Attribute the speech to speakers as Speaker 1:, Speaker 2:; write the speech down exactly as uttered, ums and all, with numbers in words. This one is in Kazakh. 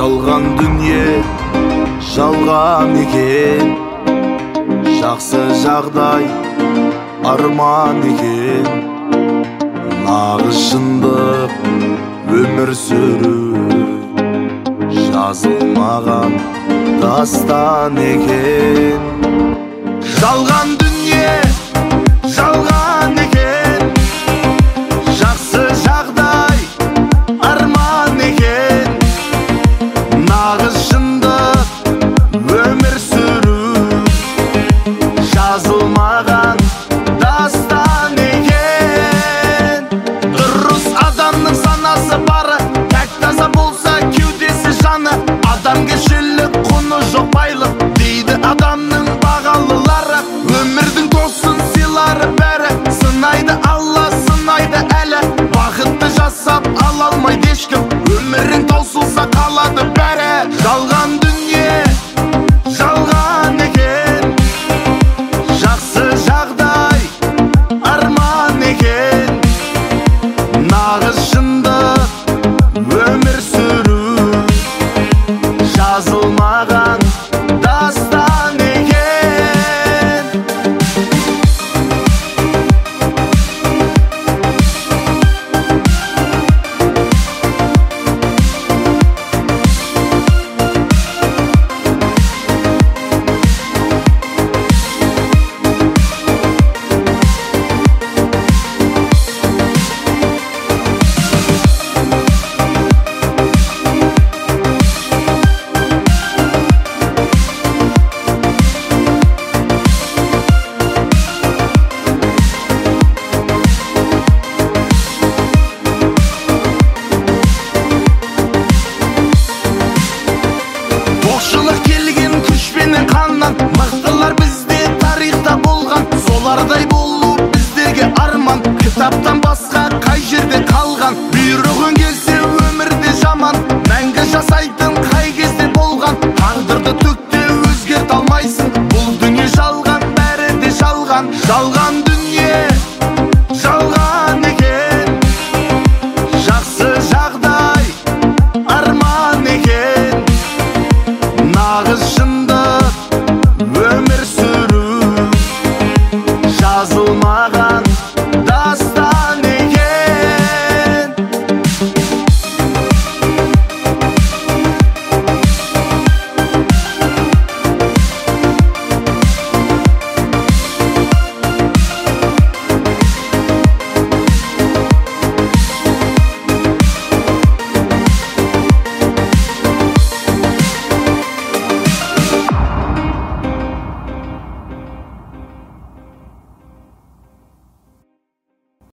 Speaker 1: Жалған дүние жалған екен, жақсы жағдай арман екен. Нағыз шындық өмір сүру жазылмаған дастан екен. Жалған дүние жалған екен, жақсы жағдай арман екен. Нағыз шындық өмір сүру жазылмаған дастан екен. Дұрыс адамның санасы бары, пәк таза болса кеудесі жаны. Адамгершілік құны жоқ байлық дейді адамның бағалылары. Өмірдің тосын сыйлары бәрі, сынайды Алла, сынайды әлі. Бақытты жасап ала алмайды ешкім, өмірің таусылса қалады бәрі. Жалған дүние жалған екен, жақсы жағдай арман екен. Нағыз шындық өмір сүру жазылмаған дастан екен. Оқшылық келген күшпенен қаннан, мықтылар бізде тарихта болған. Солардай болу біздерге арман, кітаптан басқа қай жерде қалған. Бұйрығың келсе өмірде жаман, мәңгі жасайтын қай кезде болған. Тағдырды түкте өзгерте алмайсың, бұл дүние жалған, бәрі де жалған. Жалған